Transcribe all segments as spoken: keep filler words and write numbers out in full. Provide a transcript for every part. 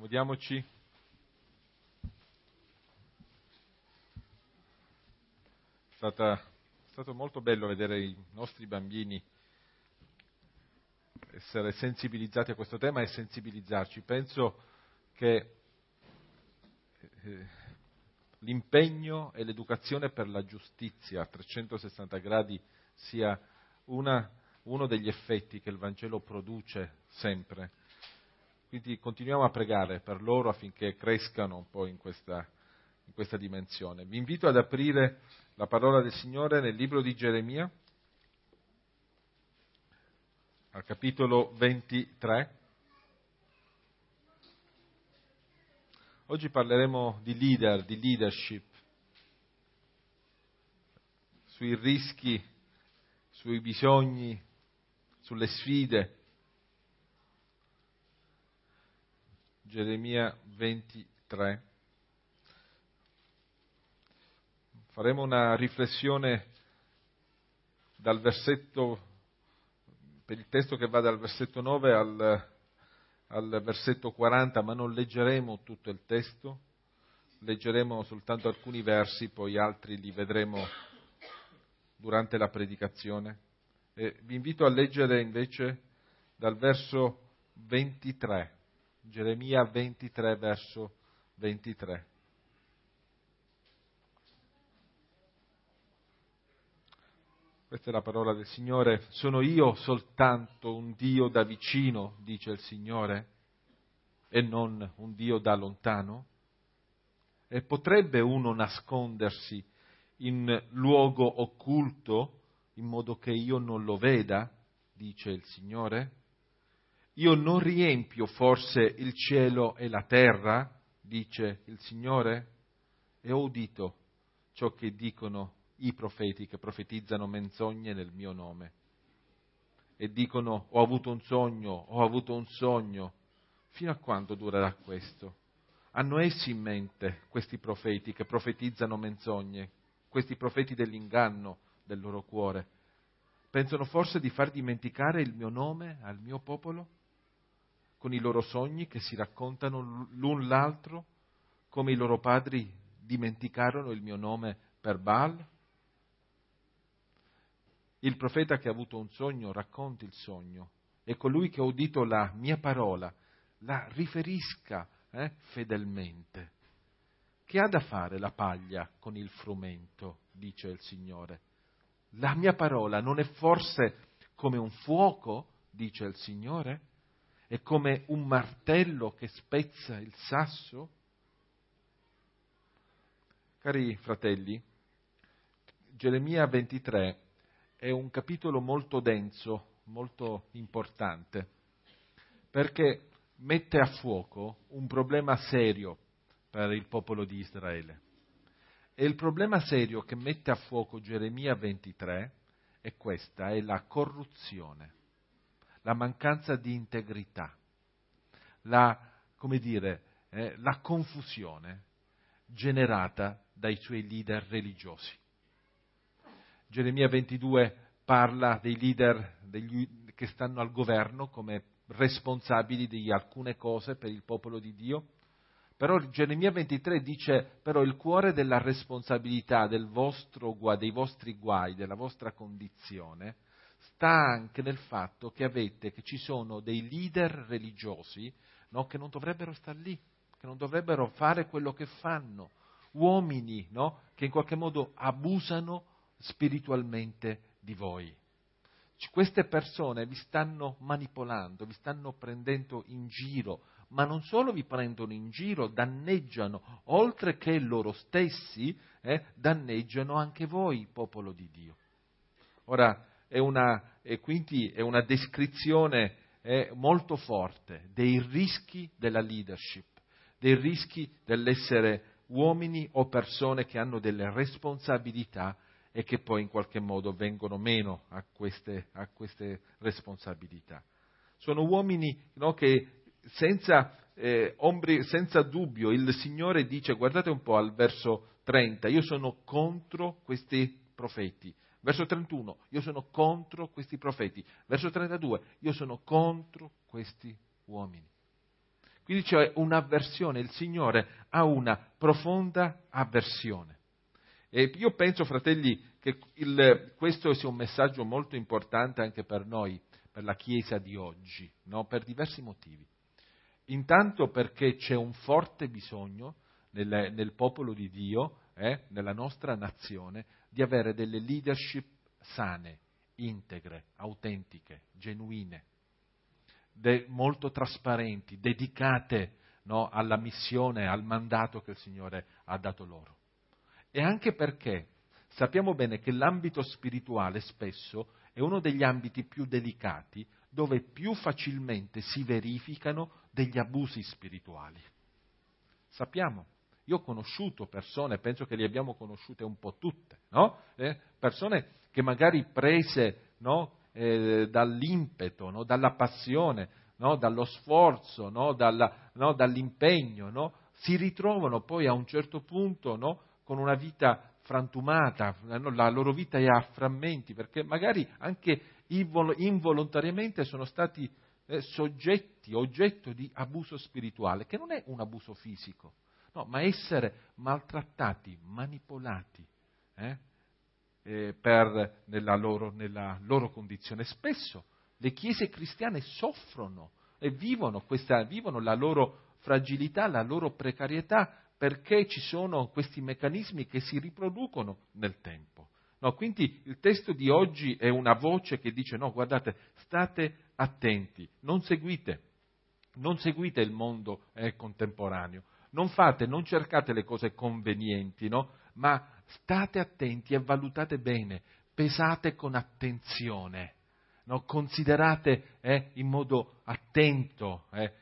Accomodiamoci. È stata, è stato molto bello vedere i nostri bambini essere sensibilizzati a questo tema e sensibilizzarci. Penso che eh, l'impegno e l'educazione per la giustizia a trecentosessanta gradi sia una, uno degli effetti che il Vangelo produce sempre. Quindi continuiamo a pregare per loro affinché crescano un po' in questa, in questa dimensione. Vi invito ad aprire la parola del Signore nel libro di Geremia, al capitolo ventitré. Oggi parleremo di leader, di leadership, sui rischi, sui bisogni, sulle sfide. Geremia ventitré. Faremo una riflessione dal versetto, per il testo che va dal versetto nove al, al versetto quaranta, ma non leggeremo tutto il testo, leggeremo soltanto alcuni versi, poi altri li vedremo durante la predicazione. E vi invito a leggere invece dal verso ventitré, Geremia ventitré, verso ventitré. Questa è la parola del Signore. Sono io soltanto un Dio da vicino, dice il Signore, e non un Dio da lontano? E potrebbe uno nascondersi in luogo occulto in modo che io non lo veda, dice il Signore? Io non riempio forse il cielo e la terra, dice il Signore? E ho udito ciò che dicono i profeti che profetizzano menzogne nel mio nome e dicono: ho avuto un sogno, ho avuto un sogno. Fino a quando durerà questo? Hanno essi in mente questi profeti che profetizzano menzogne, questi profeti dell'inganno del loro cuore? Pensano forse di far dimenticare il mio nome al mio popolo con i loro sogni che si raccontano l'un l'altro, come i loro padri dimenticarono il mio nome per Baal? Il profeta che ha avuto un sogno racconti il sogno e colui che ha udito la mia parola la riferisca eh, fedelmente. Che ha da fare la paglia con il frumento, dice il Signore? La mia parola non è forse come un fuoco, dice il Signore? È come un martello che spezza il sasso? Cari fratelli, Geremia ventitré è un capitolo molto denso, molto importante, perché mette a fuoco un problema serio per il popolo di Israele. E il problema serio che mette a fuoco Geremia ventitré è questa, è la corruzione, la mancanza di integrità, la, come dire, eh, la confusione generata dai suoi leader religiosi. Geremia ventidue parla dei leader degli, che stanno al governo come responsabili di alcune cose per il popolo di Dio, però Geremia ventitré dice però il cuore della responsabilità del vostro, dei vostri guai, della vostra condizione, sta anche nel fatto che avete, che ci sono dei leader religiosi, no, che non dovrebbero star lì, che non dovrebbero fare quello che fanno, uomini, no, che in qualche modo abusano spiritualmente di voi. Queste persone vi stanno manipolando, vi stanno prendendo in giro, ma non solo vi prendono in giro, danneggiano, oltre che loro stessi, eh, danneggiano anche voi, popolo di Dio. Ora, è una, e quindi è una descrizione eh, molto forte dei rischi della leadership, dei rischi dell'essere uomini o persone che hanno delle responsabilità e che poi in qualche modo vengono meno a queste, a queste responsabilità. Sono uomini, no, che senza, eh, ombri, senza dubbio il Signore dice, guardate un po' al verso trenta, io sono contro questi profeti. Verso trentuno, io sono contro questi profeti. Verso trentadue, io sono contro questi uomini. Quindi c'è un'avversione, il Signore ha una profonda avversione. E io penso, fratelli, che il, questo sia un messaggio molto importante anche per noi, per la Chiesa di oggi, no? Per diversi motivi. Intanto perché c'è un forte bisogno nel, nel popolo di Dio, eh, nella nostra nazione, di avere delle leadership sane, integre, autentiche, genuine, de, molto trasparenti, dedicate, no, alla missione, al mandato che il Signore ha dato loro. E anche perché sappiamo bene che l'ambito spirituale spesso è uno degli ambiti più delicati, dove più facilmente si verificano degli abusi spirituali. Sappiamo, io ho conosciuto persone, penso che le abbiamo conosciute un po' tutte, no? Eh, persone che magari prese, no, eh, dall'impeto, no, dalla passione, no, dallo sforzo, no, dalla, no, dall'impegno, no, si ritrovano poi a un certo punto, no, con una vita frantumata, la loro vita è a frammenti, perché magari anche involontariamente sono stati eh, soggetti, oggetto di abuso spirituale, che non è un abuso fisico, no, ma essere maltrattati, manipolati eh, eh, per, nella, loro, nella loro condizione. Spesso le chiese cristiane soffrono e vivono, questa, vivono la loro fragilità, la loro precarietà, perché ci sono questi meccanismi che si riproducono nel tempo. No, quindi il testo di oggi è una voce che dice: no, guardate, state attenti, non seguite, non seguite il mondo eh, contemporaneo, non fate, non cercate le cose convenienti, no? Ma state attenti e valutate bene, pesate con attenzione, no? Considerate eh, in modo attento eh,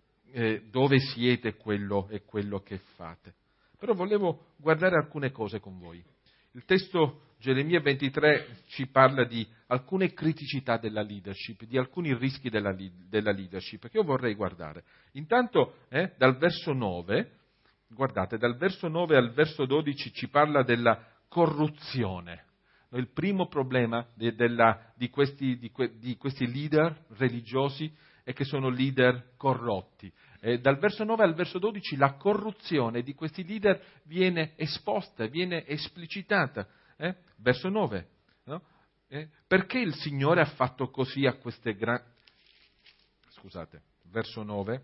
eh, dove siete quello e quello che fate. Però volevo guardare alcune cose con voi. Il testo Geremia ventitré ci parla di alcune criticità della leadership, di alcuni rischi della, della leadership, che io vorrei guardare. Intanto, eh, dal verso nove, guardate, dal verso nove al verso dodici ci parla della corruzione. Il primo problema de, della, di, questi, di, que, di questi leader religiosi è che sono leader corrotti. Eh, dal verso nove al verso dodici la corruzione di questi leader viene esposta, viene esplicitata. Eh? Verso nove, no? eh? Perché il Signore ha fatto così a queste grandi... Scusate, verso nove,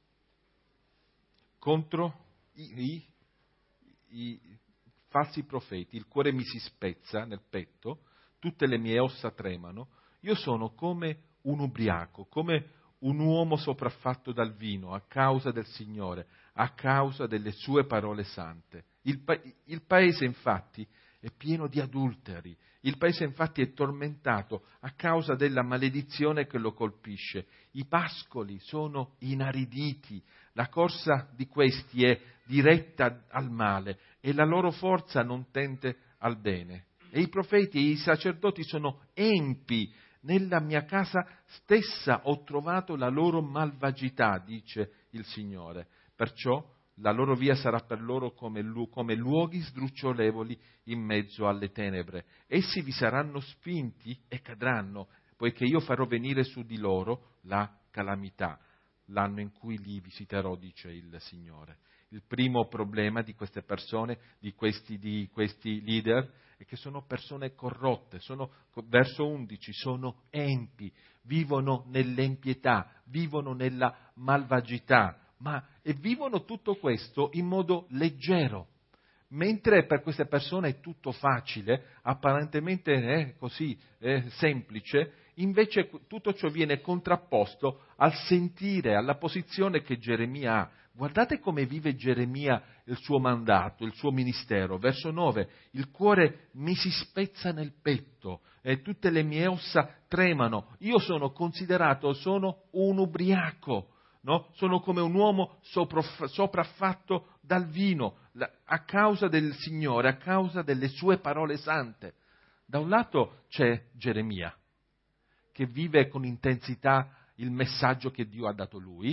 contro i, i, i falsi profeti, il cuore mi si spezza nel petto, tutte le mie ossa tremano, io sono come un ubriaco, come un uomo sopraffatto dal vino a causa del Signore, a causa delle sue parole sante. Il, pa- il paese infatti è pieno di adulteri, il paese infatti è tormentato a causa della maledizione che lo colpisce, i pascoli sono inariditi, la corsa di questi è diretta al male e la loro forza non tende al bene. E i profeti e i sacerdoti sono empi. Nella mia casa stessa ho trovato la loro malvagità, dice il Signore. Perciò la loro via sarà per loro come, lu- come luoghi sdrucciolevoli in mezzo alle tenebre. Essi vi saranno spinti e cadranno, poiché io farò venire su di loro la calamità, l'anno in cui li visiterò, dice il Signore. Il primo problema di queste persone, di questi, di questi leader, è che sono persone corrotte, sono, verso undici, sono empi, vivono nell'empietà, vivono nella malvagità, ma e vivono tutto questo in modo leggero. Mentre per queste persone è tutto facile, apparentemente è così è semplice, invece tutto ciò viene contrapposto al sentire, alla posizione che Geremia ha. Guardate come vive Geremia il suo mandato, il suo ministero. Verso nove, il cuore mi si spezza nel petto e tutte le mie ossa tremano. Io sono considerato, sono un ubriaco, no? Sono come un uomo sopraffatto dal vino, a causa del Signore, a causa delle sue parole sante. Da un lato c'è Geremia, che vive con intensità il messaggio che Dio ha dato lui,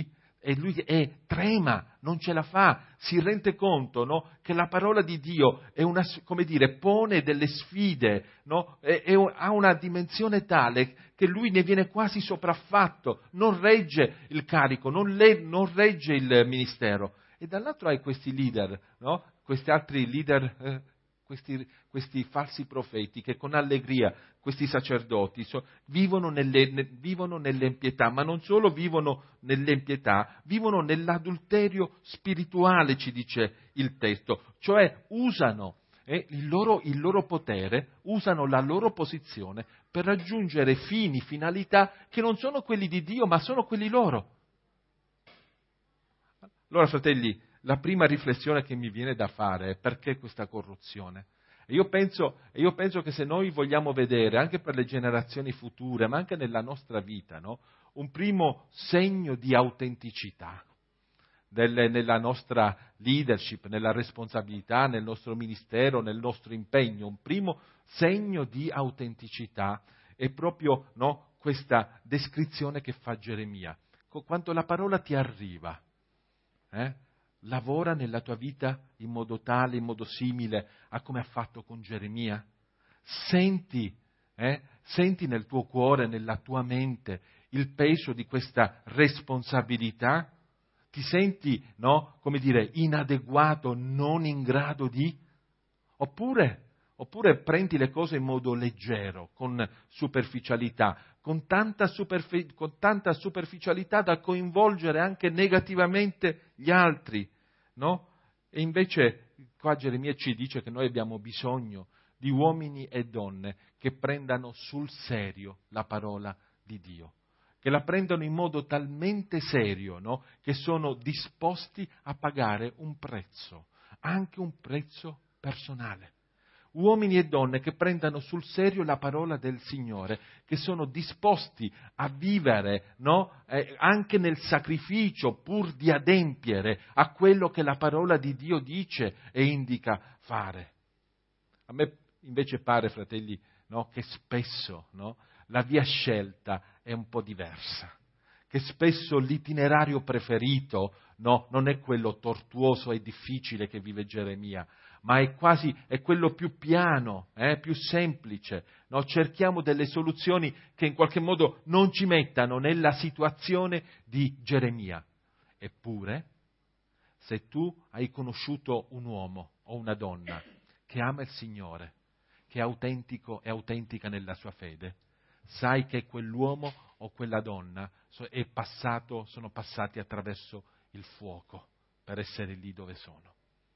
e lui è, trema, non ce la fa, si rende conto, no, che la parola di Dio è una, come dire, pone delle sfide, no, è, è, ha una dimensione tale che lui ne viene quasi sopraffatto, non regge il carico, non, le, non regge il ministero. E dall'altro hai questi leader, no, questi altri leader, eh, questi, questi falsi profeti che con allegria, questi sacerdoti, so, vivono, nelle, ne, vivono nell'empietà, ma non solo vivono nell'empietà, vivono nell'adulterio spirituale, ci dice il testo, cioè usano eh, il, loro, il loro potere, usano la loro posizione per raggiungere fini, finalità che non sono quelli di Dio, ma sono quelli loro. Allora, fratelli, la prima riflessione che mi viene da fare è: perché questa corruzione? E io penso, e io penso che se noi vogliamo vedere, anche per le generazioni future, ma anche nella nostra vita, no, un primo segno di autenticità del, nella nostra leadership, nella responsabilità, nel nostro ministero, nel nostro impegno, un primo segno di autenticità è proprio, no, questa descrizione che fa Geremia. Quando la parola ti arriva, eh, lavora nella tua vita in modo tale, in modo simile a come ha fatto con Geremia? Senti, eh, senti nel tuo cuore, nella tua mente, il peso di questa responsabilità? Ti senti, no, come dire, inadeguato, non in grado di? Oppure, oppure prendi le cose in modo leggero, con superficialità, con tanta, superfi- con tanta superficialità da coinvolgere anche negativamente gli altri, no? E invece qua Geremia ci dice che noi abbiamo bisogno di uomini e donne che prendano sul serio la parola di Dio, che la prendano in modo talmente serio, no, che sono disposti a pagare un prezzo, anche un prezzo personale. Uomini e donne che prendano sul serio la parola del Signore, che sono disposti a vivere, no, eh, anche nel sacrificio, pur di adempiere a quello che la parola di Dio dice e indica fare. A me invece pare, fratelli, no, che spesso, no, la via scelta è un po' diversa, che spesso l'itinerario preferito, no, non è quello tortuoso e difficile che vive Geremia, ma è quasi è quello più piano, eh, più semplice. No? Cerchiamo delle soluzioni che in qualche modo non ci mettano nella situazione di Geremia. Eppure, se tu hai conosciuto un uomo o una donna che ama il Signore, che è autentico e autentica nella sua fede, sai che quell'uomo o quella donna è passato, sono passati attraverso il fuoco per essere lì dove sono.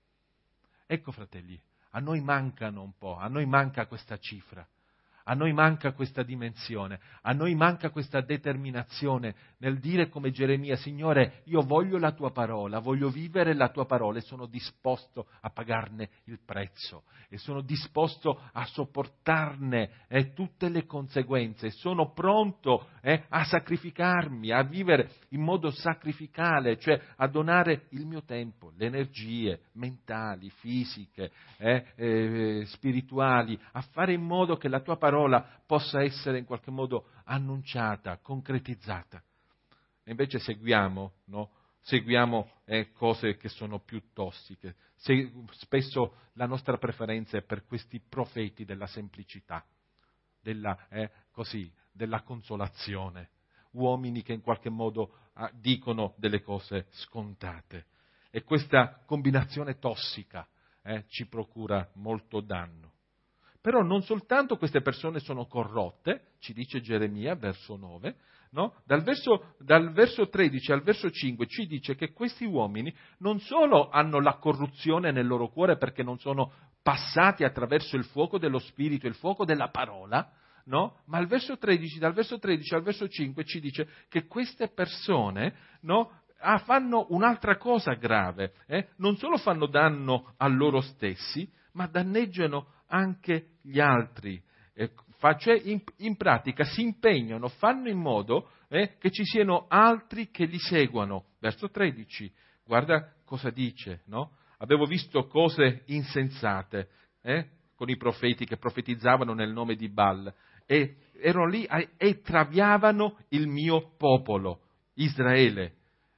Ecco, fratelli, a noi mancano un po', a noi manca questa cifra, a noi manca questa dimensione, a noi manca questa determinazione nel dire come Geremia: Signore, io voglio la tua parola, voglio vivere la tua parola e sono disposto a pagarne il prezzo e sono disposto a sopportarne eh, tutte le conseguenze, sono pronto eh, a sacrificarmi, a vivere in modo sacrificale, cioè a donare il mio tempo, le energie mentali, fisiche, eh, eh, spirituali, a fare in modo che la tua parola possa essere in qualche modo annunciata, concretizzata. E invece seguiamo, no? Seguiamo eh, cose che sono più tossiche. Se, spesso la nostra preferenza è per questi profeti della semplicità, della, eh, così, della consolazione, uomini che in qualche modo ah, dicono delle cose scontate. E questa combinazione tossica eh, ci procura molto danno. Però non soltanto queste persone sono corrotte, ci dice Geremia, verso nove, no? Dal verso, dal verso tredici al verso cinque ci dice che questi uomini non solo hanno la corruzione nel loro cuore perché non sono passati attraverso il fuoco dello Spirito, il fuoco della parola, no? Ma al verso tredici, dal verso tredici al verso cinque ci dice che queste persone, no, ah, fanno un'altra cosa grave, eh? Non solo fanno danno a loro stessi, ma danneggiano anche gli altri, eh, cioè in, in pratica si impegnano, fanno in modo eh, che ci siano altri che li seguano. Verso tredici, guarda cosa dice, no? Avevo visto cose insensate eh, con i profeti che profetizzavano nel nome di Baal e erano lì e traviavano il mio popolo, Israele.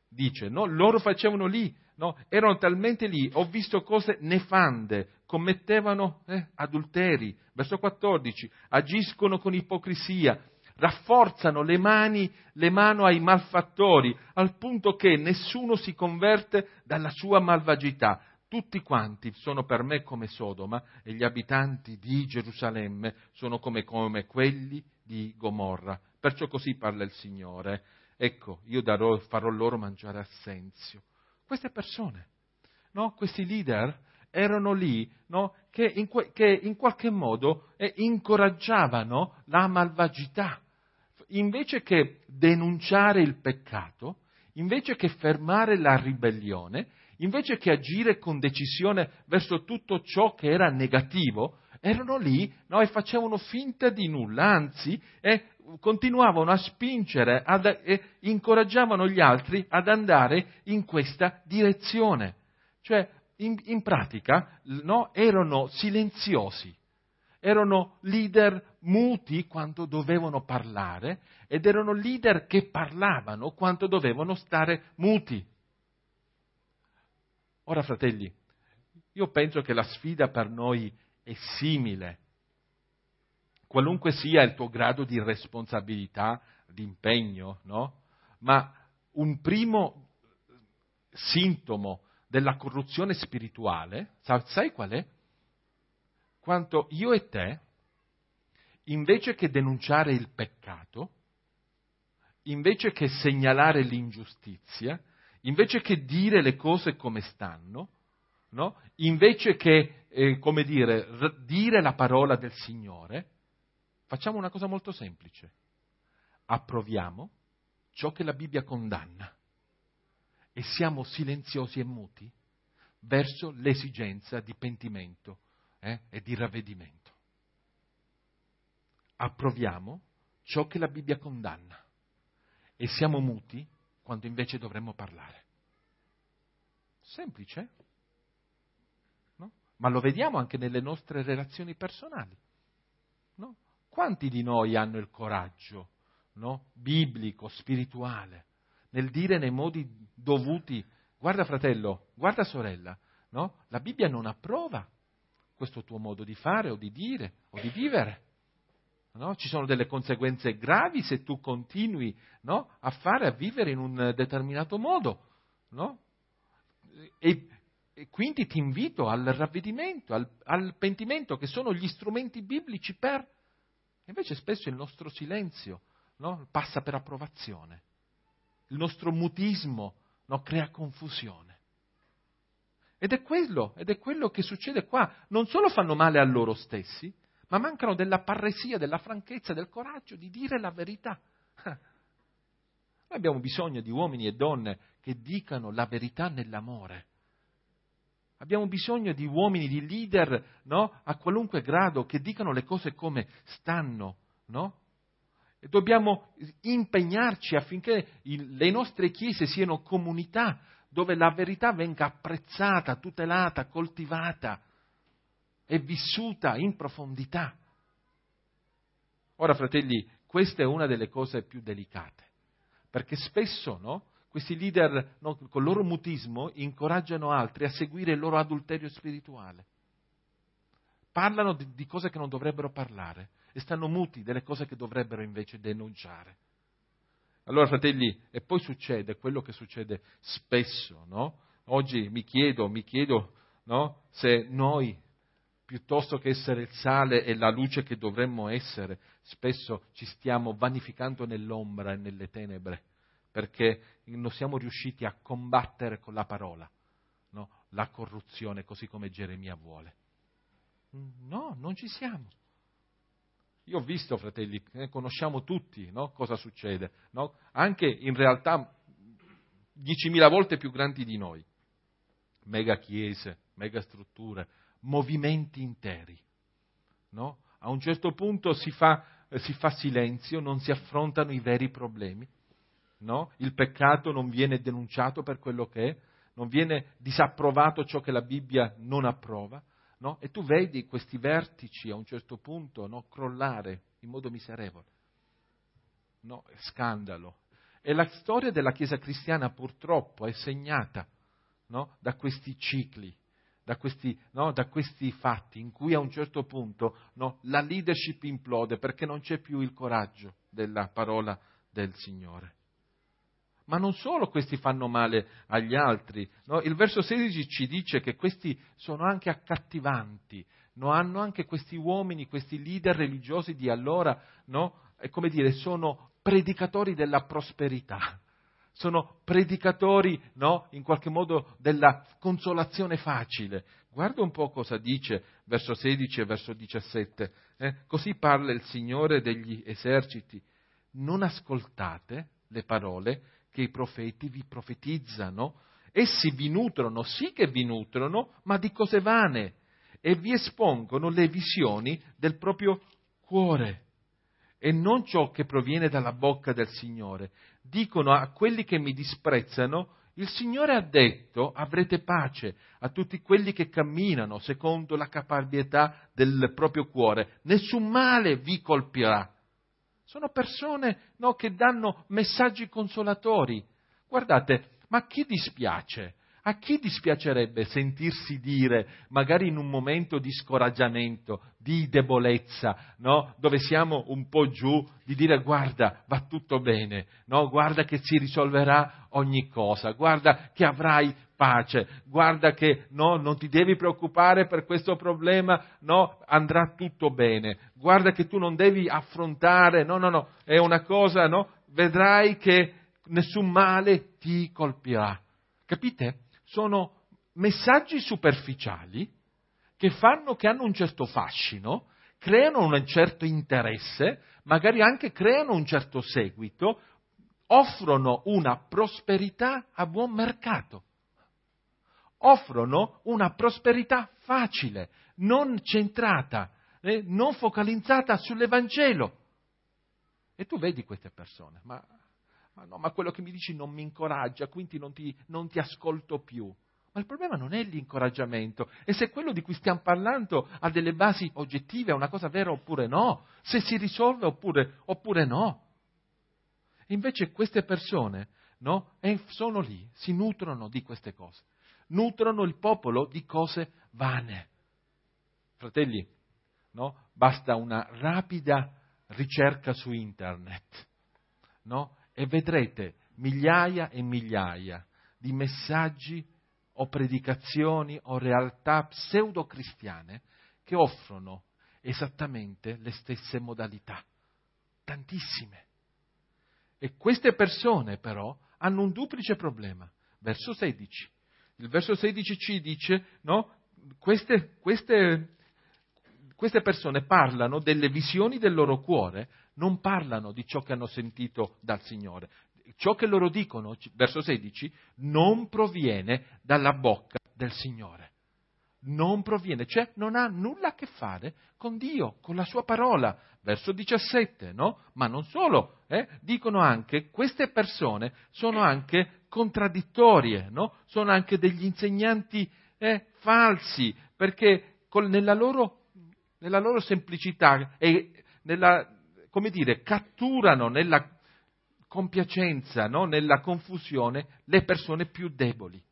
dice, no? Loro facevano lì, no? Erano talmente lì, ho visto cose nefande, commettevano eh, adulteri, verso quattordici, agiscono con ipocrisia, rafforzano le mani, le mani ai malfattori, al punto che nessuno si converte dalla sua malvagità. Tutti quanti sono per me come Sodoma e gli abitanti di Gerusalemme sono come, come quelli di Gomorra. Perciò così parla il Signore. Ecco, io darò, farò loro mangiare assenzio. Queste persone, no? Questi leader erano lì, no? che, in, che in qualche modo eh, incoraggiavano la malvagità. Invece che denunciare il peccato, invece che fermare la ribellione, invece che agire con decisione verso tutto ciò che era negativo, erano lì, no? E facevano finta di nulla, anzi, eh, continuavano a spingere ad, e incoraggiavano gli altri ad andare in questa direzione. Cioè, in, in pratica, no, erano silenziosi, erano leader muti quando dovevano parlare ed erano leader che parlavano quando dovevano stare muti. Ora, fratelli, io penso che la sfida per noi è simile. Qualunque sia il tuo grado di responsabilità, di impegno, no? Ma un primo sintomo della corruzione spirituale, sai qual è? Quanto io e te, invece che denunciare il peccato, invece che segnalare l'ingiustizia, invece che dire le cose come stanno, no? Invece che, eh, come dire, r- dire la parola del Signore, facciamo una cosa molto semplice. Approviamo ciò che la Bibbia condanna e siamo silenziosi e muti verso l'esigenza di pentimento eh, e di ravvedimento. Approviamo ciò che la Bibbia condanna e siamo muti quando invece dovremmo parlare. Semplice, no? Ma lo vediamo anche nelle nostre relazioni personali, no? Quanti di noi hanno il coraggio, no? Biblico, spirituale, nel dire nei modi dovuti, guarda fratello, guarda sorella, no? La Bibbia non approva questo tuo modo di fare o di dire o di vivere. No? Ci sono delle conseguenze gravi se tu continui, no? a fare, a vivere in un determinato modo. No? E, e quindi ti invito al ravvedimento, al, al pentimento, che sono gli strumenti biblici per... Invece spesso il nostro silenzio, no? passa per approvazione. Il nostro mutismo, no? crea confusione. Ed è quello, ed è quello che succede qua. Non solo fanno male a loro stessi, ma mancano della parresia, della franchezza, del coraggio di dire la verità. Noi abbiamo bisogno di uomini e donne che dicano la verità nell'amore. Abbiamo bisogno di uomini, di leader, no? a qualunque grado, che dicano le cose come stanno, no? E dobbiamo impegnarci affinché il, le nostre chiese siano comunità dove la verità venga apprezzata, tutelata, coltivata e vissuta in profondità. Ora, fratelli, questa è una delle cose più delicate, perché spesso, no, questi leader, no, con il loro mutismo, incoraggiano altri a seguire il loro adulterio spirituale. Parlano di, di cose che non dovrebbero parlare e stanno muti delle cose che dovrebbero invece denunciare. Allora, fratelli, e poi succede quello che succede spesso, no? Oggi mi chiedo, mi chiedo, no, se noi, piuttosto che essere il sale e la luce che dovremmo essere, spesso ci stiamo vanificando nell'ombra e nelle tenebre, perché non siamo riusciti a combattere con la parola, no, la corruzione, così come Geremia vuole. No, non ci siamo. Io ho visto, fratelli, eh, conosciamo tutti, no, cosa succede, no? Anche in realtà diecimila volte più grandi di noi. Mega chiese, mega strutture, movimenti interi. No? A un certo punto si fa, eh, si fa silenzio, non si affrontano i veri problemi. No? Il peccato non viene denunciato per quello che è, non viene disapprovato ciò che la Bibbia non approva. No? E tu vedi questi vertici a un certo punto, no, crollare in modo miserevole. No? È scandalo. E la storia della Chiesa cristiana purtroppo è segnata, no, da questi cicli, da questi, no, da questi fatti in cui a un certo punto, no, la leadership implode perché non c'è più il coraggio della parola del Signore. Ma non solo questi fanno male agli altri, no? Il verso sedici ci dice che questi sono anche accattivanti, no? Hanno anche questi uomini, questi leader religiosi di allora, no? È come dire, sono predicatori della prosperità, sono predicatori, no? In qualche modo della consolazione facile. Guarda un po' cosa dice verso sedici e verso diciassette. Eh? Così parla il Signore degli eserciti. Non ascoltate le parole che i profeti vi profetizzano, essi vi nutrono, sì che vi nutrono, ma di cose vane, e vi espongono le visioni del proprio cuore, e non ciò che proviene dalla bocca del Signore. Dicono a quelli che mi disprezzano, il Signore ha detto, avrete pace a tutti quelli che camminano secondo la caparbietà del proprio cuore, nessun male vi colpirà. Sono persone, no, che danno messaggi consolatori. Guardate, ma a chi dispiace? A chi dispiacerebbe sentirsi dire, magari in un momento di scoraggiamento, di debolezza, no? Dove siamo un po' giù, di dire guarda, va tutto bene, no? Guarda che si risolverà ogni cosa, guarda che avrai pace, guarda che no, non ti devi preoccupare per questo problema, no, andrà tutto bene, guarda che tu non devi affrontare, no, no, no, è una cosa, no, vedrai che nessun male ti colpirà. Capite? Sono messaggi superficiali che fanno, che hanno un certo fascino, creano un certo interesse, magari anche creano un certo seguito, offrono una prosperità a buon mercato. Offrono una prosperità facile, non centrata, eh, non focalizzata sull'Evangelo. E tu vedi queste persone, ma, ma, no, ma quello che mi dici non mi incoraggia, quindi non ti, non ti ascolto più. Ma il problema non è l'incoraggiamento, e se quello di cui stiamo parlando ha delle basi oggettive, è una cosa vera oppure no, se si risolve oppure, oppure no. E invece queste persone, no, sono lì, si nutrono di queste cose. Nutrono il popolo di cose vane. Fratelli, no? Basta una rapida ricerca su internet, no? E vedrete migliaia e migliaia di messaggi o predicazioni o realtà pseudo-cristiane che offrono esattamente le stesse modalità. Tantissime. E queste persone però hanno un duplice problema. Verso sedici. Il verso sedici ci dice, no, queste, queste, queste persone parlano delle visioni del loro cuore, non parlano di ciò che hanno sentito dal Signore. Ciò che loro dicono, verso sedici, non proviene dalla bocca del Signore. Non proviene, cioè non ha nulla a che fare con Dio, con la sua parola. Verso diciassette, no? Ma non solo, eh? Dicono anche, queste persone sono anche contraddittorie, no? Sono anche degli insegnanti eh, falsi, perché con, nella, loro, nella loro semplicità e nella, come dire, catturano nella compiacenza, no? Nella confusione, le persone più deboli.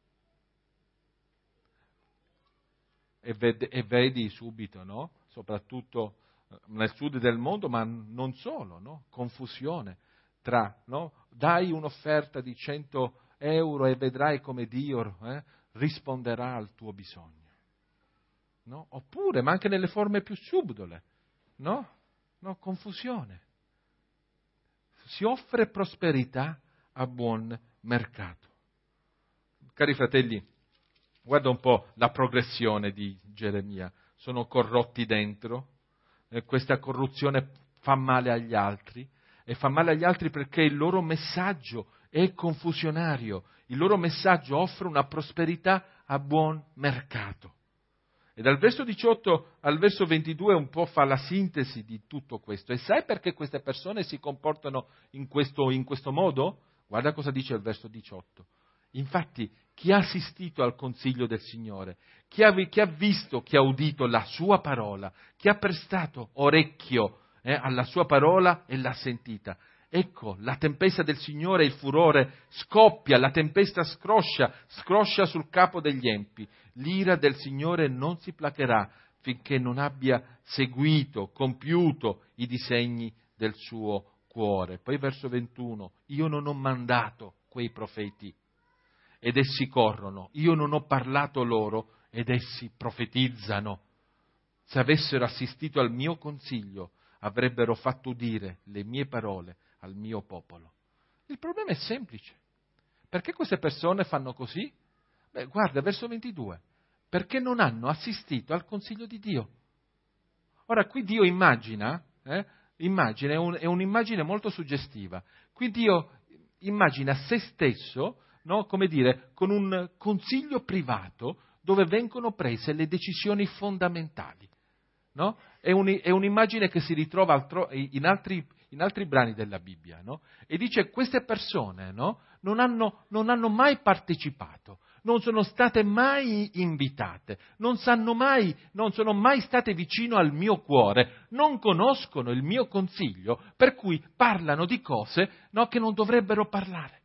E vedi, e vedi subito, no? Soprattutto nel sud del mondo, ma non solo, no? Confusione tra, no? Dai un'offerta di cento euro e vedrai come Dio eh, risponderà al tuo bisogno, no? Oppure, ma anche nelle forme più subdole, no? No? Confusione. Si offre prosperità a buon mercato. Cari fratelli, guarda un po' la progressione di Geremia. Sono corrotti dentro, eh, questa corruzione fa male agli altri, e fa male agli altri perché il loro messaggio è confusionario, il loro messaggio offre una prosperità a buon mercato. E dal verso diciotto al verso ventidue un po' fa la sintesi di tutto questo. E sai perché queste persone si comportano in questo, in questo modo? Guarda cosa dice il verso diciotto. Infatti, chi ha assistito al consiglio del Signore, chi ha, chi ha visto, chi ha udito la sua parola, chi ha prestato orecchio eh, alla sua parola e l'ha sentita, ecco, la tempesta del Signore, il furore scoppia, la tempesta scroscia, scroscia sul capo degli empi. L'ira del Signore non si placherà finché non abbia seguito, compiuto i disegni del suo cuore. Poi verso ventuno, io non ho mandato quei profeti ed essi corrono, io non ho parlato loro ed essi profetizzano. Se avessero assistito al mio consiglio, avrebbero fatto udire le mie parole al mio popolo. Il problema è semplice. Perché queste persone fanno così? Beh, guarda, verso ventidue. Perché non hanno assistito al consiglio di Dio. Ora, qui Dio immagina, eh, immagina, è, un, è un'immagine molto suggestiva. Qui Dio immagina se stesso, no, come dire, con un consiglio privato dove vengono prese le decisioni fondamentali. No? È, un, è un'immagine che si ritrova altro, in, altri, in altri brani della Bibbia, no? E dice queste persone, no, non, hanno, non hanno mai partecipato, non sono state mai invitate, non sanno mai, non sono mai state vicino al mio cuore, non conoscono il mio consiglio, per cui parlano di cose, no, che non dovrebbero parlare.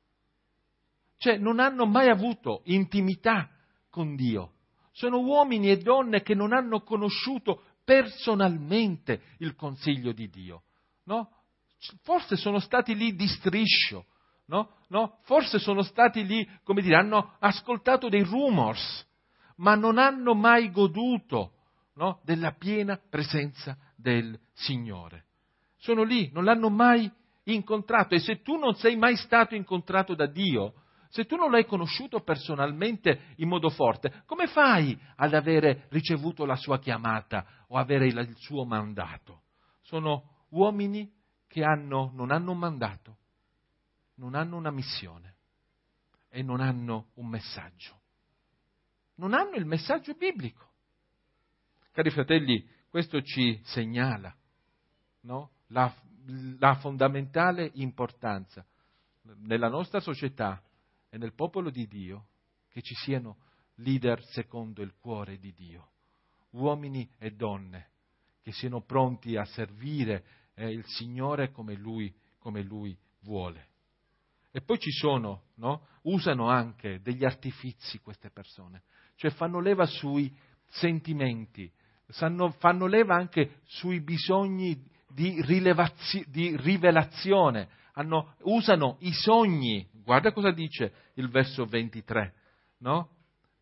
Cioè non hanno mai avuto intimità con Dio. Sono uomini e donne che non hanno conosciuto personalmente il consiglio di Dio, no? Forse sono stati lì di striscio, no? No? Forse sono stati lì, come dire, hanno ascoltato dei rumors, ma non hanno mai goduto, no, della piena presenza del Signore. Sono lì, non l'hanno mai incontrato, e se tu non sei mai stato incontrato da Dio, se tu non l'hai conosciuto personalmente in modo forte, come fai ad avere ricevuto la sua chiamata o avere il suo mandato? Sono uomini che hanno, non hanno un mandato, non hanno una missione e non hanno un messaggio. Non hanno il messaggio biblico. Cari fratelli, questo ci segnala, no, la, la fondamentale importanza nella nostra società e nel popolo di Dio che ci siano leader secondo il cuore di Dio, uomini e donne che siano pronti a servire eh, il Signore come Lui, come Lui vuole. E poi ci sono, no? Usano anche degli artifizi queste persone, cioè fanno leva sui sentimenti, sanno, fanno leva anche sui bisogni di, rilevazio, di rivelazione, hanno, usano i sogni. Guarda cosa dice il verso ventitré, no?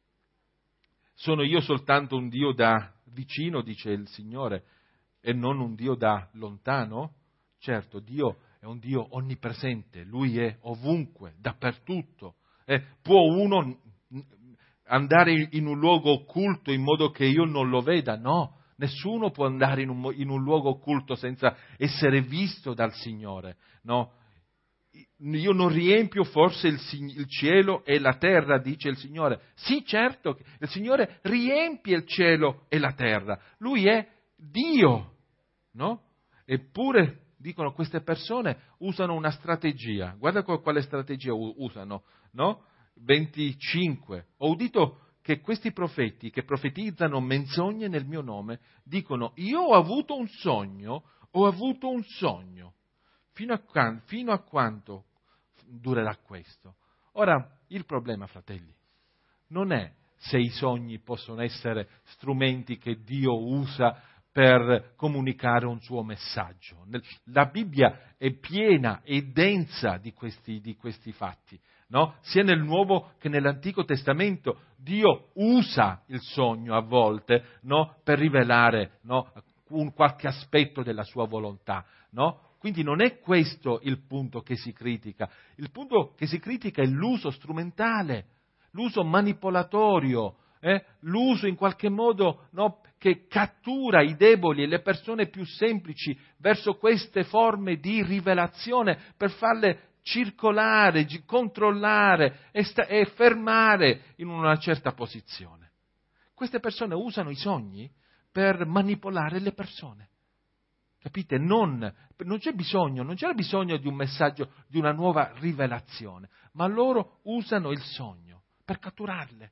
Sono io soltanto un Dio da vicino, dice il Signore, e non un Dio da lontano? Certo, Dio è un Dio onnipresente, Lui è ovunque, dappertutto. Eh, può uno andare in un luogo occulto in modo che io non lo veda? No, nessuno può andare in un, in un luogo occulto senza essere visto dal Signore, no? Io non riempio forse il, il cielo e la terra, dice il Signore. Sì, certo, il Signore riempie il cielo e la terra. Lui è Dio, no? Eppure, dicono, queste persone usano una strategia. Guarda quale strategia usano, no? venticinque. Ho udito che questi profeti che profetizzano menzogne nel mio nome dicono: io ho avuto un sogno, ho avuto un sogno. Fino a, can, fino a quanto durerà questo? Ora, il problema, fratelli, non è se i sogni possono essere strumenti che Dio usa per comunicare un suo messaggio. La Bibbia è piena e densa di questi, di questi fatti, no? Sia nel Nuovo che nell'Antico Testamento Dio usa il sogno a volte, no? Per rivelare, no? un qualche aspetto della sua volontà, no? Quindi non è questo il punto che si critica. Il punto che si critica è l'uso strumentale, l'uso manipolatorio, eh? l'uso in qualche modo, no, che cattura i deboli e le persone più semplici verso queste forme di rivelazione per farle circolare, controllare e, sta- e fermare in una certa posizione. Queste persone usano i sogni per manipolare le persone. Capite? Non, non c'è bisogno, non c'era bisogno di un messaggio, di una nuova rivelazione, ma loro usano il sogno per catturarle.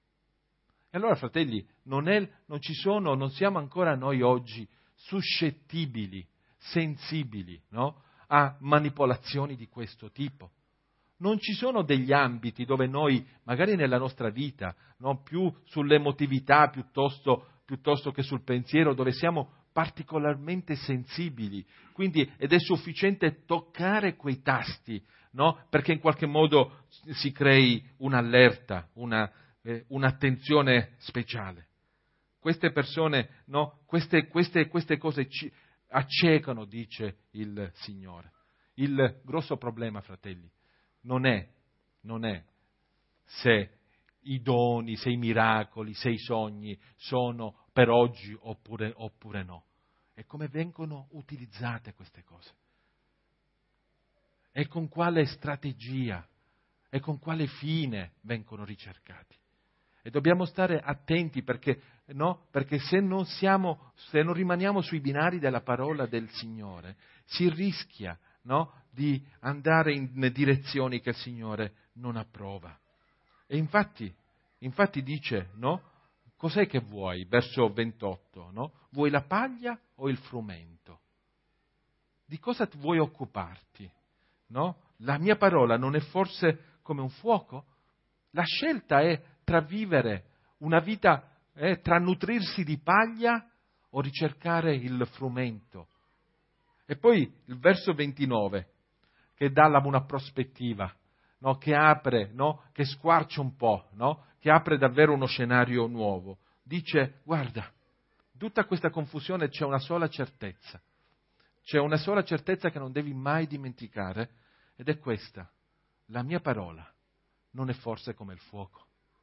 E allora, fratelli, non, è, non ci sono, non siamo ancora noi oggi suscettibili, sensibili, no? a manipolazioni di questo tipo. Non ci sono degli ambiti dove noi, magari nella nostra vita, no, più sull'emotività piuttosto, piuttosto che sul pensiero, dove siamo particolarmente sensibili, quindi, ed è sufficiente toccare quei tasti, no, perché in qualche modo si crei un'allerta, una, eh, un'attenzione speciale. Queste persone, no, queste, queste, queste cose ci accecano, dice il Signore. Il grosso problema, fratelli, non è, non è se i doni, se i miracoli, se i sogni sono per oggi oppure, oppure no. È come vengono utilizzate queste cose. E con quale strategia e con quale fine vengono ricercati. E dobbiamo stare attenti perché, no? Perché se non siamo, se non rimaniamo sui binari della parola del Signore, si rischia, no? Di andare in direzioni che il Signore non approva. E infatti, infatti dice, no? Cos'è che vuoi? Verso ventotto, no? Vuoi la paglia o il frumento? Di cosa vuoi occuparti? No? La mia parola non è forse come un fuoco? La scelta è tra vivere una vita, eh, tra nutrirsi di paglia o ricercare il frumento. E poi il verso ventinove, che dà una prospettiva, no? Che apre, no? Che squarcia un po', no? Che apre davvero uno scenario nuovo. Dice, guarda, tutta questa confusione c'è una sola certezza. C'è una sola certezza che non devi mai dimenticare, ed è questa: la mia parola non è forse come il fuoco.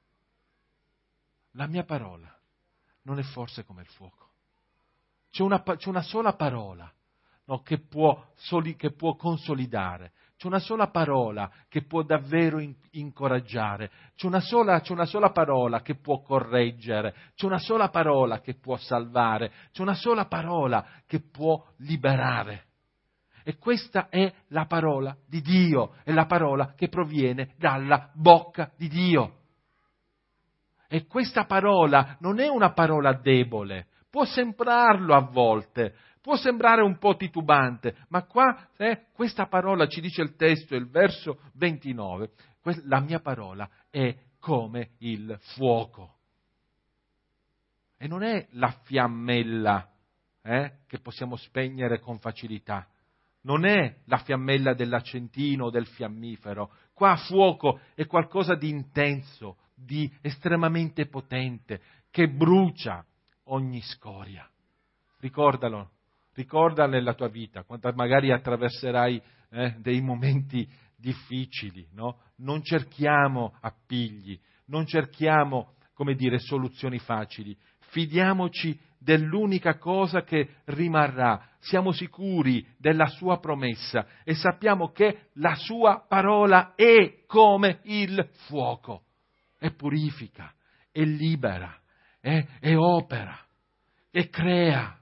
La mia parola non è forse come il fuoco. C'è una, c'è una sola parola, no, che può, soli, che può consolidare. C'è una sola parola che può davvero in, incoraggiare. C'è una, sola, c'è una sola parola che può correggere. C'è una sola parola che può salvare. C'è una sola parola che può liberare. E questa è la parola di Dio, è la parola che proviene dalla bocca di Dio. E questa parola non è una parola debole, può sembrarlo a volte, può sembrare un po' titubante, ma qua eh, questa parola, ci dice il testo, il verso ventinove, la mia parola è come il fuoco. E non è la fiammella eh, che possiamo spegnere con facilità. Non è la fiammella dell'accentino o del fiammifero. Qua fuoco è qualcosa di intenso, di estremamente potente, che brucia ogni scoria. Ricordalo, ricorda nella tua vita, quando magari attraverserai eh, dei momenti difficili, no? Non cerchiamo appigli, non cerchiamo, come dire, soluzioni facili. Fidiamoci dell'unica cosa che rimarrà. Siamo sicuri della sua promessa e sappiamo che la sua parola è come il fuoco. E purifica, e libera, e, e opera, e crea.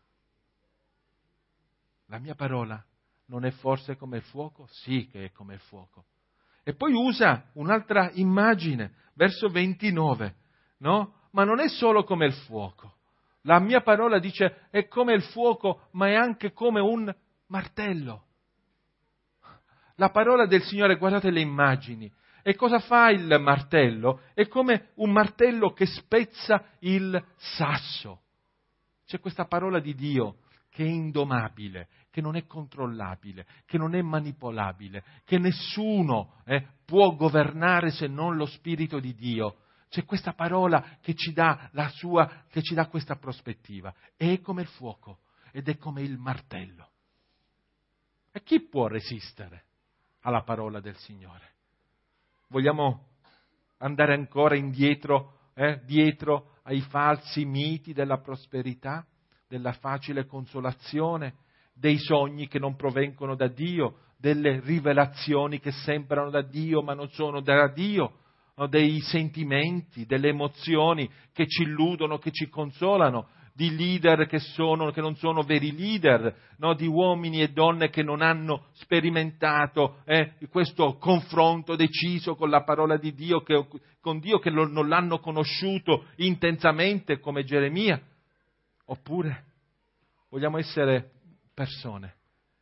La mia parola non è forse come il fuoco? Sì che è come il fuoco. E poi usa un'altra immagine, verso ventinove, no? Ma non è solo come il fuoco. La mia parola dice è come il fuoco, ma è anche come un martello. La parola del Signore, guardate le immagini. E cosa fa il martello? È come un martello che spezza il sasso. C'è questa parola di Dio che è indomabile, che non è controllabile, che non è manipolabile, che nessuno eh, può governare se non lo Spirito di Dio. C'è questa parola che ci dà la sua, che ci dà questa prospettiva. È come il fuoco ed è come il martello. E chi può resistere alla parola del Signore? Vogliamo andare ancora indietro, eh, dietro ai falsi miti della prosperità, della facile consolazione, dei sogni che non provengono da Dio, delle rivelazioni che sembrano da Dio ma non sono da Dio, no? Dei sentimenti, delle emozioni che ci illudono, che ci consolano, di leader che, sono, che non sono veri leader, no? Di uomini e donne che non hanno sperimentato eh, questo confronto deciso con la parola di Dio, che, con Dio che lo, non l'hanno conosciuto intensamente come Geremia. Oppure vogliamo essere persone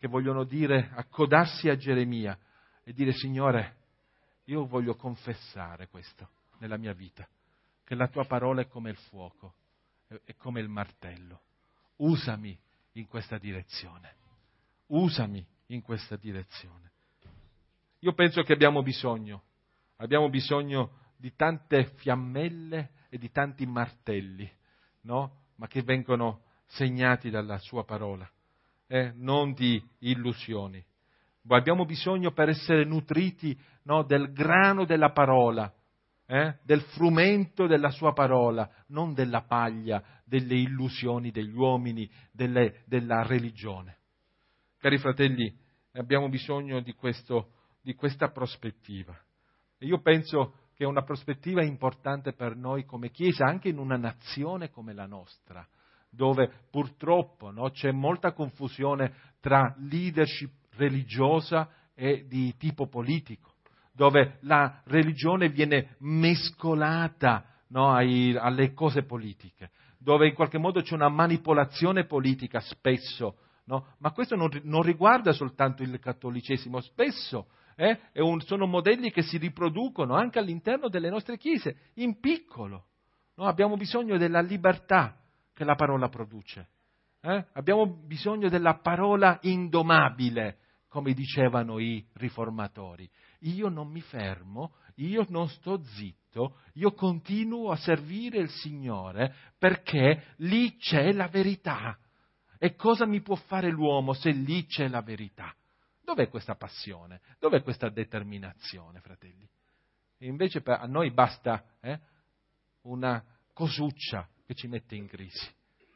che vogliono dire, accodarsi a Geremia e dire: Signore, io voglio confessare questo nella mia vita, che la tua parola è come il fuoco, è come il martello. Usami in questa direzione, usami in questa direzione. Io penso che abbiamo bisogno, abbiamo bisogno di tante fiammelle e di tanti martelli, no? Ma che vengono segnati dalla sua parola, eh? Non di illusioni. Abbiamo bisogno per essere nutriti, no, del grano della parola, eh? Del frumento della sua parola, non della paglia, delle illusioni degli uomini, delle, della religione. Cari fratelli, abbiamo bisogno di, questo, di questa prospettiva. E io penso che è una prospettiva importante per noi come Chiesa, anche in una nazione come la nostra, dove purtroppo, no, c'è molta confusione tra leadership religiosa e di tipo politico, dove la religione viene mescolata, no, ai, alle cose politiche, dove in qualche modo c'è una manipolazione politica spesso, no? Ma questo non, non riguarda soltanto il cattolicesimo, spesso eh, è un, sono modelli che si riproducono anche all'interno delle nostre chiese, in piccolo. No? Abbiamo bisogno della libertà che la parola produce, eh? Abbiamo bisogno della parola indomabile, come dicevano i riformatori. Io non mi fermo, io non sto zitto, io continuo a servire il Signore perché lì c'è la verità. E cosa mi può fare l'uomo se lì c'è la verità? Dov'è questa passione? Dov'è questa determinazione, fratelli? E invece per, a noi basta eh, una cosuccia che ci mette in crisi.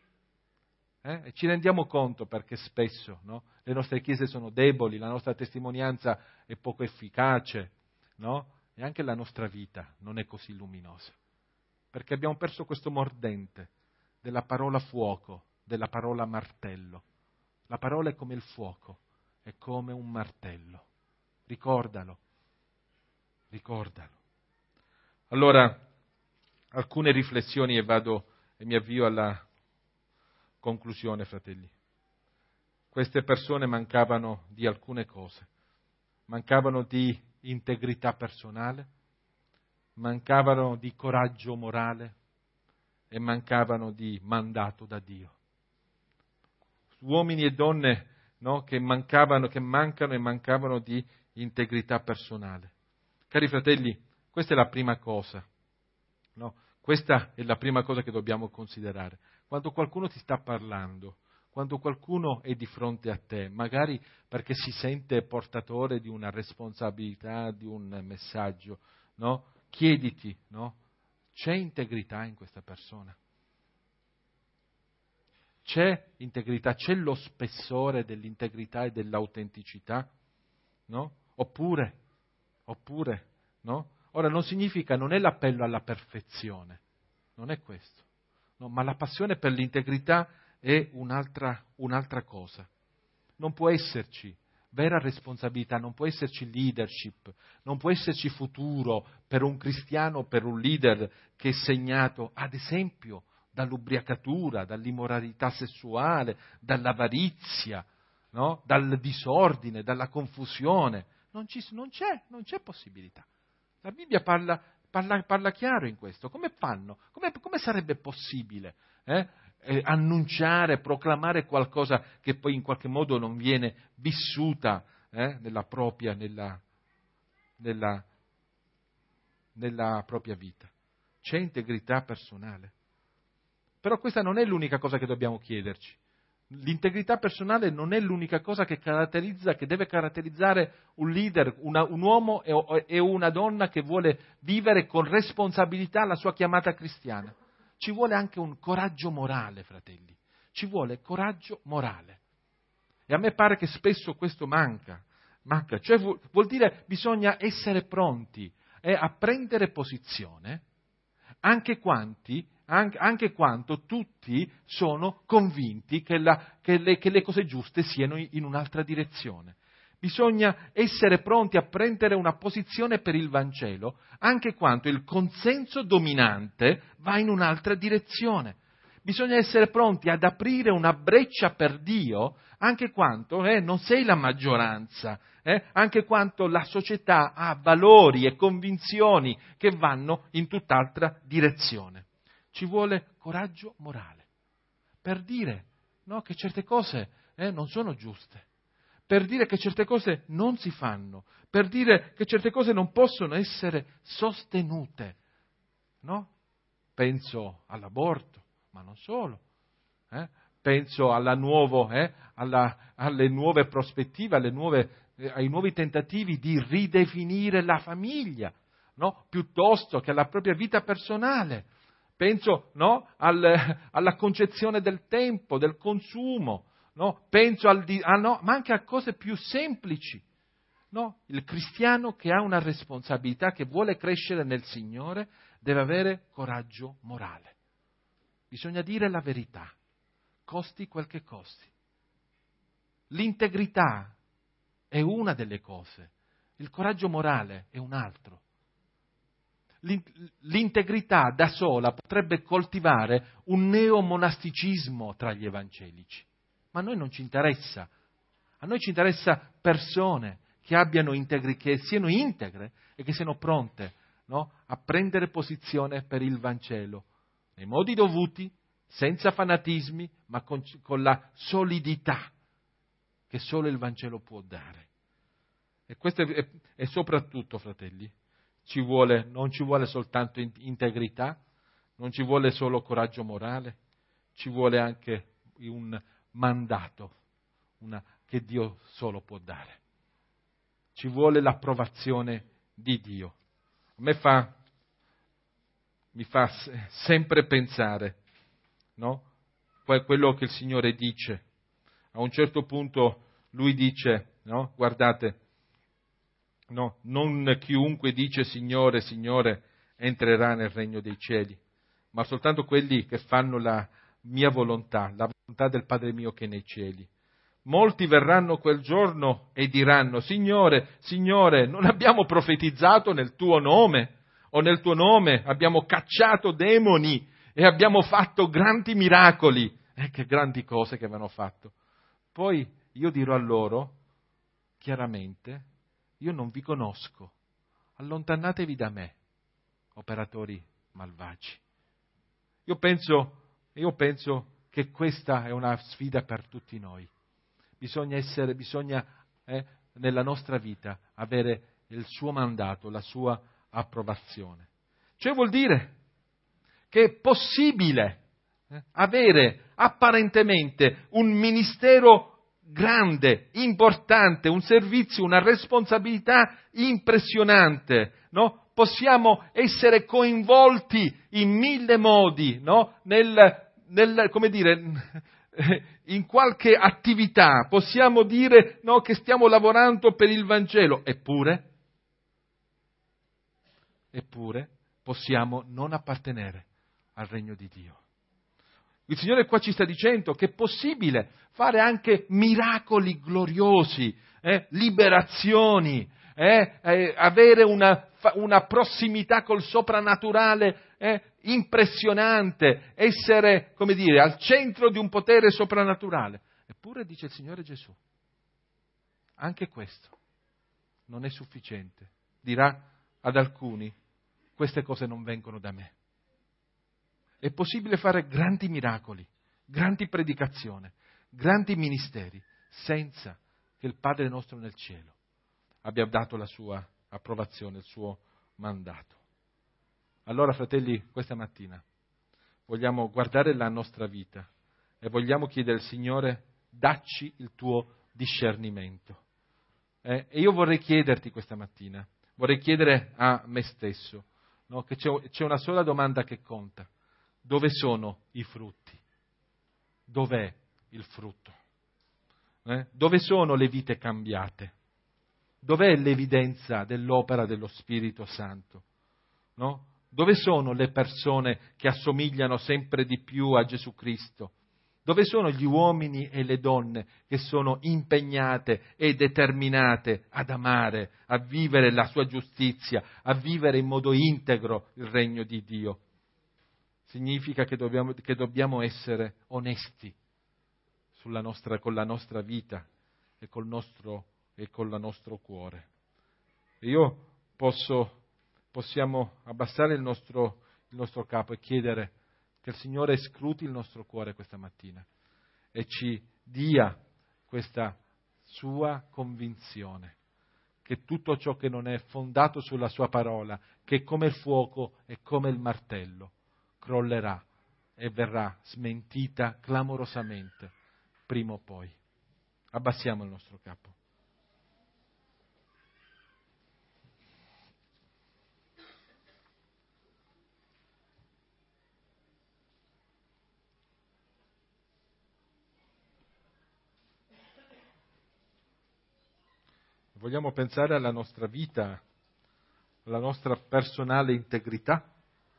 Eh? E ci rendiamo conto perché spesso, no, le nostre chiese sono deboli, la nostra testimonianza è poco efficace, no? E anche la nostra vita non è così luminosa. Perché abbiamo perso questo mordente della parola fuoco, della parola martello. La parola è come il fuoco, è come un martello. Ricordalo, ricordalo. Allora, alcune riflessioni e vado e mi avvio alla conclusione, fratelli. Queste persone mancavano di alcune cose. Mancavano di integrità personale, mancavano di coraggio morale e mancavano di mandato da Dio. Uomini e donne, no, che mancavano, che mancano e mancavano di integrità personale. Cari fratelli, questa è la prima cosa, no? Questa è la prima cosa che dobbiamo considerare. Quando qualcuno ti sta parlando, quando qualcuno è di fronte a te, magari perché si sente portatore di una responsabilità, di un messaggio, no? Chiediti, no? C'è integrità in questa persona? C'è integrità, c'è lo spessore dell'integrità e dell'autenticità, no? Oppure, oppure, no? Ora non significa, non è l'appello alla perfezione, non è questo, no? Ma la passione per l'integrità è un'altra, un'altra cosa. Non può esserci vera responsabilità, non può esserci leadership, non può esserci futuro per un cristiano, per un leader che è segnato, ad esempio, dall'ubriacatura, dall'immoralità sessuale, dall'avarizia, no? Dal disordine, dalla confusione. Non, ci, non, c'è, non c'è possibilità. La Bibbia parla, parla, parla chiaro in questo. Come fanno? Come, come sarebbe possibile eh, eh, annunciare, proclamare qualcosa che poi in qualche modo non viene vissuta eh, nella propria, nella, nella, nella propria vita? C'è integrità personale. Però questa non è l'unica cosa che dobbiamo chiederci. L'integrità personale non è l'unica cosa che caratterizza, che deve caratterizzare un leader, una, un uomo e, e una donna che vuole vivere con responsabilità la sua chiamata cristiana. Ci vuole anche un coraggio morale, fratelli. Ci vuole coraggio morale. E a me pare che spesso questo manca. manca. Cioè vuol, vuol dire bisogna essere pronti eh, a prendere posizione anche quanti Anche, anche quanto tutti sono convinti che, la, che, le, che le cose giuste siano in un'altra direzione. Bisogna essere pronti a prendere una posizione per il Vangelo, anche quanto il consenso dominante va in un'altra direzione. Bisogna essere pronti ad aprire una breccia per Dio anche quanto eh, non sei la maggioranza, eh, anche quanto la società ha valori e convinzioni che vanno in tutt'altra direzione. Ci vuole coraggio morale per dire no, che certe cose eh, non sono giuste, per dire che certe cose non si fanno, per dire che certe cose non possono essere sostenute. No? Penso all'aborto, ma non solo. Eh? Penso alla nuovo, eh? alla, alle nuove prospettive, alle nuove, eh, ai nuovi tentativi di ridefinire la famiglia, no? Piuttosto che alla propria vita personale. Penso no? Al, alla concezione del tempo, del consumo, no? Penso al di, ah, no? ma anche a cose più semplici. No? Il cristiano che ha una responsabilità, che vuole crescere nel Signore, deve avere coraggio morale. Bisogna dire la verità, costi quel che costi. L'integrità è una delle cose, il coraggio morale è un altro. L'integrità da sola potrebbe coltivare un neomonasticismo tra gli evangelici, ma a noi non ci interessa. A noi ci interessa persone che abbiano integri, che siano integre e che siano pronte no, a prendere posizione per il Vangelo, nei modi dovuti, senza fanatismi, ma con, con la solidità che solo il Vangelo può dare. E questo è, è, è soprattutto, fratelli, ci vuole, non ci vuole soltanto integrità, non ci vuole solo coraggio morale, ci vuole anche un mandato una, che Dio solo può dare. Ci vuole l'approvazione di Dio. A me fa, mi fa sempre pensare, no? Quello che il Signore dice. A un certo punto Lui dice, no? Guardate, no, non chiunque dice Signore, Signore, entrerà nel regno dei cieli, ma soltanto quelli che fanno la mia volontà, la volontà del Padre mio che è nei cieli. Molti verranno quel giorno e diranno, Signore, Signore, non abbiamo profetizzato nel tuo nome, o nel tuo nome abbiamo cacciato demoni e abbiamo fatto grandi miracoli. Eh, che grandi cose che avevano fatto. Poi io dirò a loro, chiaramente, io non vi conosco, allontanatevi da me, operatori malvagi. Io penso, io penso che questa è una sfida per tutti noi. Bisogna essere, bisogna eh, nella nostra vita avere il suo mandato, la sua approvazione. Cioè vuol dire che è possibile eh, avere apparentemente un ministero grande, importante, un servizio, una responsabilità impressionante, no? Possiamo essere coinvolti in mille modi, no? Nel, nel, come dire, in qualche attività, possiamo dire no, che stiamo lavorando per il Vangelo, eppure, eppure possiamo non appartenere al regno di Dio. Il Signore qua ci sta dicendo che è possibile fare anche miracoli gloriosi, eh, liberazioni, eh, eh, avere una, una prossimità col soprannaturale eh, impressionante, essere, come dire, al centro di un potere soprannaturale. Eppure, dice il Signore Gesù, anche questo non è sufficiente. Dirà ad alcuni, queste cose non vengono da me. È possibile fare grandi miracoli, grandi predicazioni, grandi ministeri, senza che il Padre nostro nel cielo abbia dato la sua approvazione, il suo mandato. Allora, fratelli, questa mattina vogliamo guardare la nostra vita e vogliamo chiedere al Signore, dacci il tuo discernimento. Eh? E io vorrei chiederti questa mattina, vorrei chiedere a me stesso, no? Che c'è, c'è una sola domanda che conta. Dove sono i frutti? Dov'è il frutto? Eh? Dove sono le vite cambiate? Dov'è l'evidenza dell'opera dello Spirito Santo? No? Dove sono le persone che assomigliano sempre di più a Gesù Cristo? Dove sono gli uomini e le donne che sono impegnate e determinate ad amare, a vivere la sua giustizia, a vivere in modo integro il regno di Dio? significa che dobbiamo, che dobbiamo essere onesti sulla nostra, con la nostra vita e col nostro, e con il nostro cuore. E io posso, possiamo abbassare il nostro, il nostro capo e chiedere che il Signore scruti il nostro cuore questa mattina e ci dia questa sua convinzione che tutto ciò che non è fondato sulla sua parola, che è come il fuoco e come il martello, crollerà e verrà smentita clamorosamente prima o poi. Abbassiamo il nostro capo. Vogliamo pensare alla nostra vita, alla nostra personale integrità?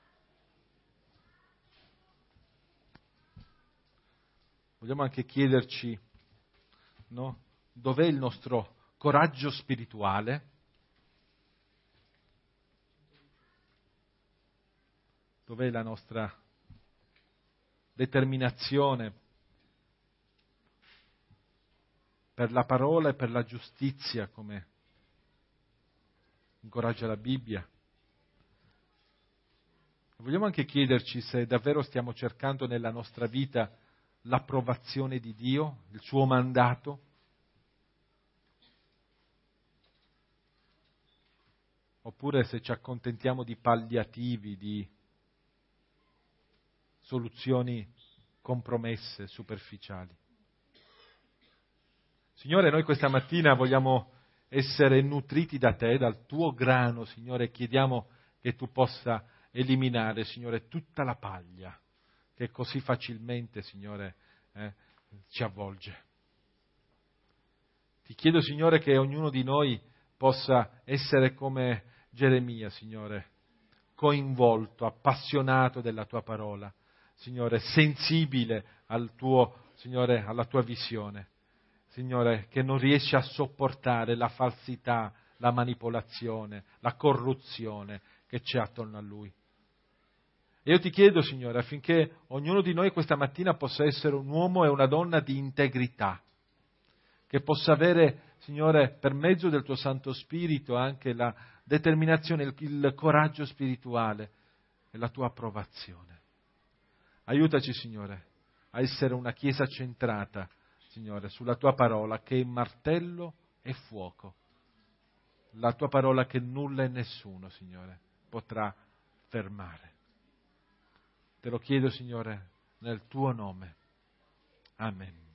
Vogliamo anche chiederci, no? Dov'è il nostro coraggio spirituale? Dov'è la nostra determinazione per la parola e per la giustizia, come incoraggia la Bibbia? Vogliamo anche chiederci se davvero stiamo cercando nella nostra vita l'approvazione di Dio, il suo mandato, oppure se ci accontentiamo di palliativi, di soluzioni compromesse, superficiali. Signore, noi questa mattina vogliamo essere nutriti da Te, dal Tuo grano, Signore, e chiediamo che Tu possa eliminare, Signore, tutta la paglia che così facilmente, Signore, eh, ci avvolge. Ti chiedo, Signore, che ognuno di noi possa essere come Geremia, Signore, coinvolto, appassionato della Tua parola, Signore, sensibile al tuo, Signore, alla Tua visione. Signore, che non riesce a sopportare la falsità, la manipolazione, la corruzione che c'è attorno a Lui. E io ti chiedo, Signore, affinché ognuno di noi questa mattina possa essere un uomo e una donna di integrità, che possa avere, Signore, per mezzo del Tuo Santo Spirito anche la determinazione, il, il coraggio spirituale e la Tua approvazione. Aiutaci, Signore, a essere una Chiesa centrata, Signore, sulla Tua parola che è martello e fuoco. La Tua parola che nulla e nessuno, Signore, potrà fermare. Te lo chiedo, Signore, nel Tuo nome. Amen.